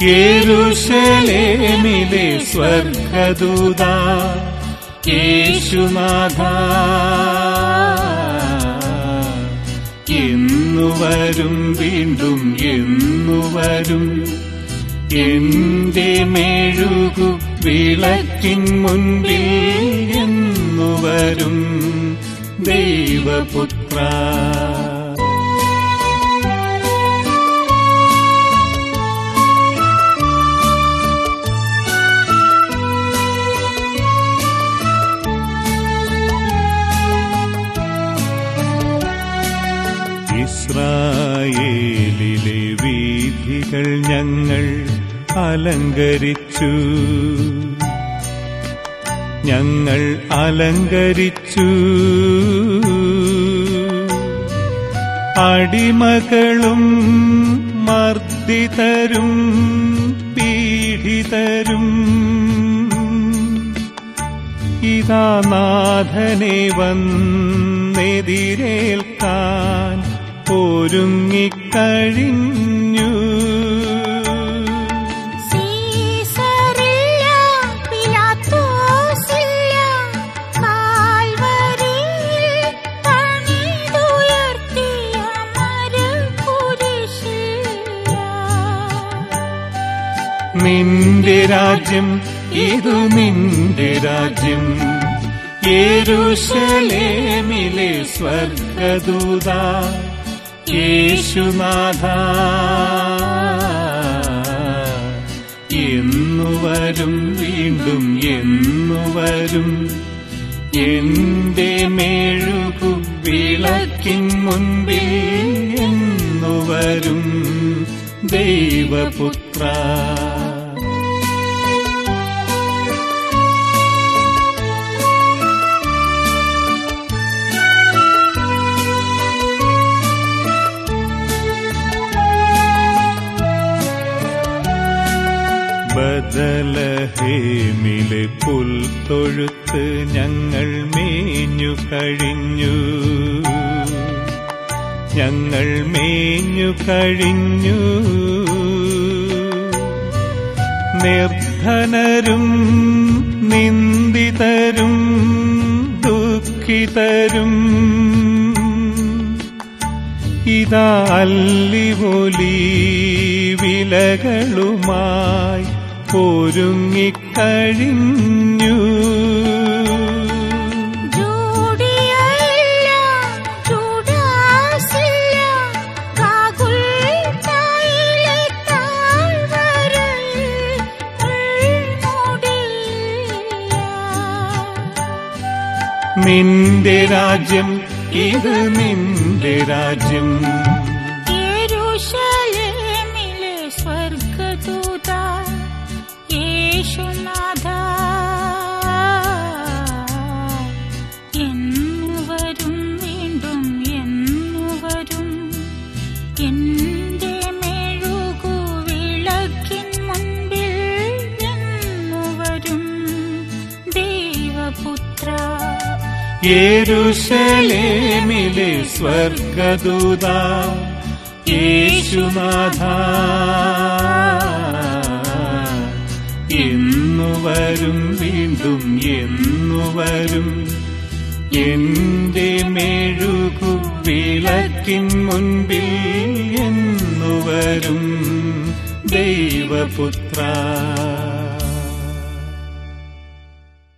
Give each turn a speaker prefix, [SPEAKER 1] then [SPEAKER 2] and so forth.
[SPEAKER 1] യെരൂശലേമിലെ സ്വർഗദൂതാ യേശുനാഥ എന്നുവരും വീണ്ടും എന്നുവരും എന്റെ മെഴുകു വിളക്കിൻ മുൻപിൽ എന്നുവരും ദൈവപുത്ര. ഇസ്രായേലിലെ വീഥികൾ ഞങ്ങൾ അലങ്കരിച്ചു, ഞങ്ങൾ അലങ്കരിച്ചു. അടിമകളും മർദ്ദിതരും പീഡിതരും ഇതാ നാഥനെ വന്നെതിരേൽക്കാൻ ഒരുങ്ങിക്കഴിഞ്ഞു. നിന്റെ രാജ്യം ഇതു നിന്റെ രാജ്യം, യെരൂശലേമിലെ സ്വർഗദൂതാ യേശുനാഥ എന്നുവരും വീണ്ടും എന്നുവരും എന്റെ മെഴുകു വിളക്കിൻ മുൻപിൽ എന്നുവരും ദൈവപുത്ര. ബദലഹേമിലെ പുൽത്തൊഴുത്ത് ഞങ്ങൾ മേഞ്ഞു കഴിഞ്ഞു, ഞങ്ങൾ മേഞ്ഞു കഴിഞ്ഞു. നിർധനരും നിന്ദിതരും ദുഃഖിതരും ഇതാ അല്ലിവൊലി വിലകളുമായി ഒരുങ്ങിക്കഴിഞ്ഞു. നിന്റെ രാജ്യം ഇത് നിന്റെ രാജ്യം,
[SPEAKER 2] യെരൂശലേമിലെ സ്വർഗദൂതാ യേശുനാഥ എന്നുവരും വീണ്ടും എന്നുവരും എന്റെ മെഴുകു വിളക്കിൻ മുൻപിൽ എന്നുവരും ദൈവപുത്ര.
[SPEAKER 1] യെരൂശലേമിലെ സ്വർഗദൂതാ യേശുനാഥ എന്നുവരും വീണ്ടും എന്നുവരും എന്റെ മെഴുകു വിളക്കിൻ മുൻപിൽ എന്നുവരും ദൈവപുത്ര.